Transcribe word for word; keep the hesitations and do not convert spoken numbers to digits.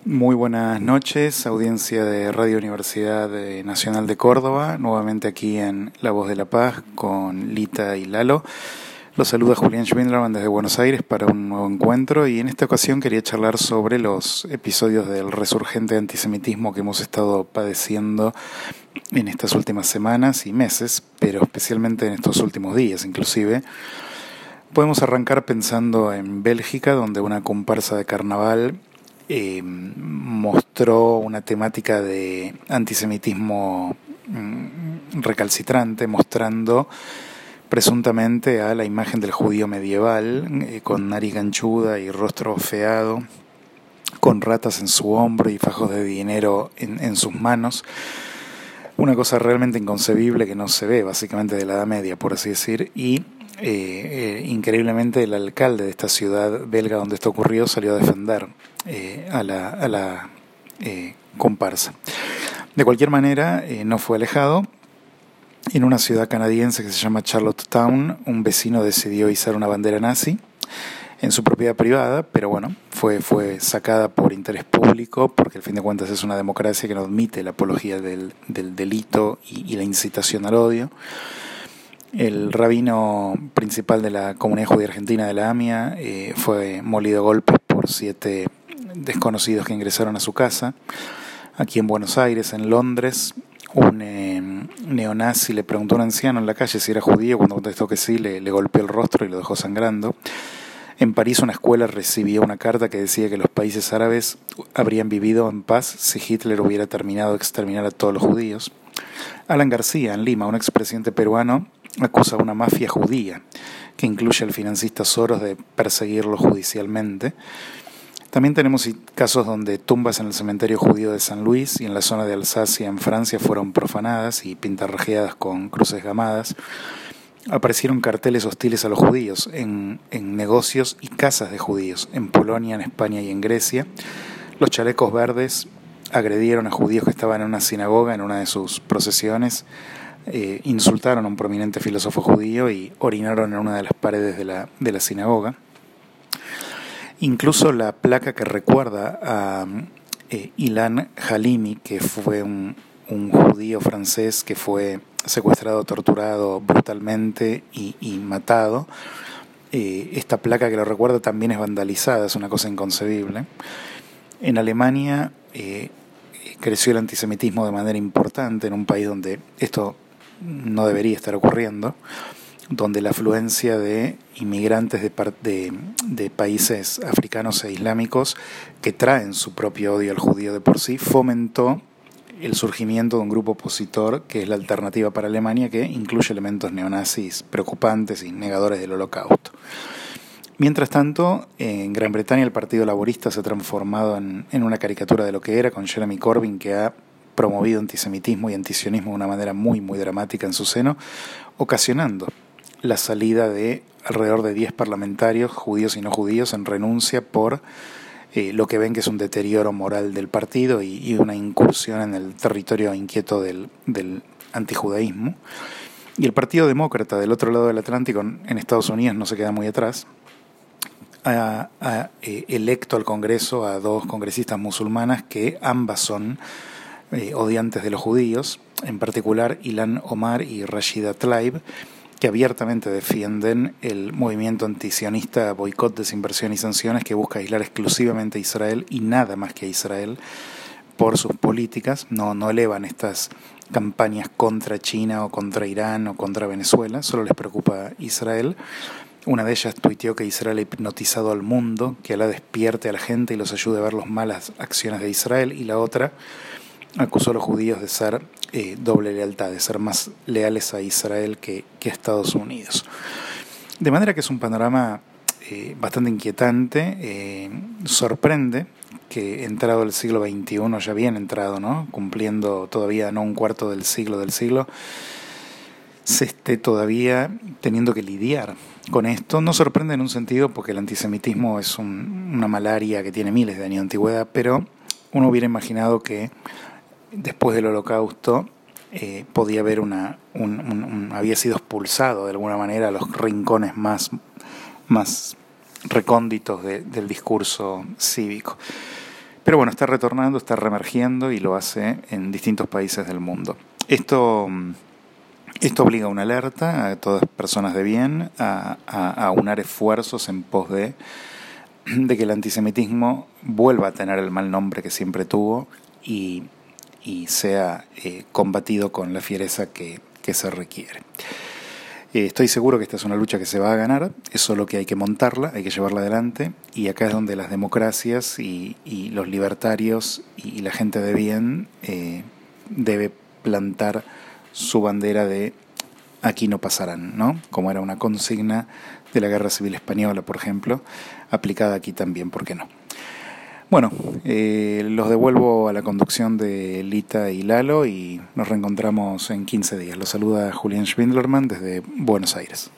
Muy buenas noches, audiencia de Radio Universidad Nacional de Córdoba, nuevamente aquí en La Voz de la Paz con Lita y Lalo. Los saluda Julián Schwindlerman desde Buenos Aires para un nuevo encuentro y en esta ocasión quería charlar sobre los episodios del resurgente antisemitismo que hemos estado padeciendo en estas últimas semanas y meses, pero especialmente en estos últimos días inclusive. Podemos arrancar pensando en Bélgica, donde una comparsa de carnaval Eh, mostró una temática de antisemitismo mm, recalcitrante, mostrando presuntamente a la imagen del judío medieval, eh, con nariz ganchuda y rostro feado, con ratas en su hombro y fajos de dinero en, en sus manos. Una cosa realmente inconcebible que no se ve básicamente de la Edad Media, por así decir, y eh, eh, increíblemente el alcalde de esta ciudad belga donde esto ocurrió salió a defender eh, a la, a la eh, comparsa. De cualquier manera, eh, no fue alejado. En una ciudad canadiense que se llama Charlottetown, un vecino decidió izar una bandera nazi en su propiedad privada, pero bueno, fue, fue sacada por interés público, porque al fin de cuentas es una democracia que no admite la apología del, del delito y, y la incitación al odio. El rabino principal de la comunidad judía argentina de la AMIA eh, fue molido a golpes por siete desconocidos que ingresaron a su casa. Aquí en Buenos Aires, en Londres, un eh, neonazi le preguntó a un anciano en la calle si era judío. Cuando contestó que sí, le, le golpeó el rostro y lo dejó sangrando. En París, una escuela recibió una carta que decía que los países árabes habrían vivido en paz si Hitler hubiera terminado de exterminar a todos los judíos. Alan García, en Lima, un expresidente peruano, acusa a una mafia judía, que incluye al financista Soros, de perseguirlo judicialmente. También tenemos casos donde tumbas en el cementerio judío de San Luis y en la zona de Alsacia, en Francia, fueron profanadas y pintarrajeadas con cruces gamadas. Aparecieron carteles hostiles a los judíos en, en negocios y casas de judíos, en Polonia, en España y en Grecia. Los chalecos verdes agredieron a judíos que estaban en una sinagoga en una de sus procesiones, eh, insultaron a un prominente filósofo judío y orinaron en una de las paredes de la, de la sinagoga. Incluso la placa que recuerda a eh, Ilan Halimi, que fue un, un judío francés que fue secuestrado, torturado brutalmente y, y matado, eh, esta placa que lo recuerda también es vandalizada, es una cosa inconcebible. En Alemania eh, creció el antisemitismo de manera importante, en un país donde esto no debería estar ocurriendo, donde la afluencia de inmigrantes de, de, de países africanos e islámicos que traen su propio odio al judío de por sí fomentó el surgimiento de un grupo opositor que es la Alternativa para Alemania, que incluye elementos neonazis preocupantes y negadores del Holocausto. Mientras tanto, en Gran Bretaña el Partido Laborista se ha transformado en, en una caricatura de lo que era, con Jeremy Corbyn, que ha promovido antisemitismo y antisionismo de una manera muy, muy dramática en su seno, ocasionando la salida de alrededor de diez parlamentarios, judíos y no judíos, en renuncia por eh, lo que ven que es un deterioro moral del partido y, y una incursión en el territorio inquieto del, del antijudaísmo. Y el Partido Demócrata, del otro lado del Atlántico, en Estados Unidos, no se queda muy atrás, ha, ha eh, electo al Congreso a dos congresistas musulmanas que ambas son eh, odiantes de los judíos, en particular Ilhan Omar y Rashida Tlaib, que abiertamente defienden el movimiento antisionista Boicot, Desinversión y Sanciones, que busca aislar exclusivamente a Israel y nada más que a Israel por sus políticas. No, no elevan estas campañas contra China o contra Irán o contra Venezuela, solo les preocupa Israel. Una de ellas tuiteó que Israel ha hipnotizado al mundo, que Alá despierte a la gente y los ayude a ver las malas acciones de Israel, y la otra acusó a los judíos de ser eh, doble lealtad, de ser más leales a Israel que, que a Estados Unidos. De manera que es un panorama eh, bastante inquietante. Eh, sorprende que entrado el siglo veintiuno, ya bien entrado, ¿no?, cumpliendo todavía no un cuarto del siglo del siglo, se esté todavía teniendo que lidiar con esto. No sorprende en un sentido porque el antisemitismo es un, una malaria que tiene miles de años de antigüedad, pero uno hubiera imaginado que después del Holocausto eh, podía haber una un, un, un, había sido expulsado de alguna manera a los rincones más, más recónditos de, del discurso cívico. Pero bueno, está retornando, está reemergiendo y lo hace en distintos países del mundo. Esto, esto obliga a una alerta a todas personas de bien a, a, a unar esfuerzos en pos de, de que el antisemitismo vuelva a tener el mal nombre que siempre tuvo y, y sea eh, combatido con la fiereza que, que se requiere. Eh, estoy seguro que esta es una lucha que se va a ganar, es solo que hay que montarla, hay que llevarla adelante, y acá es donde las democracias y, y los libertarios y, y la gente de bien eh, debe plantar su bandera de aquí no pasarán, ¿no? Como era una consigna de la Guerra Civil Española, por ejemplo, aplicada aquí también, ¿por qué no? Bueno, eh, los devuelvo a la conducción de Lita y Lalo y nos reencontramos en quince días. Los saluda Julián Schwindlerman desde Buenos Aires.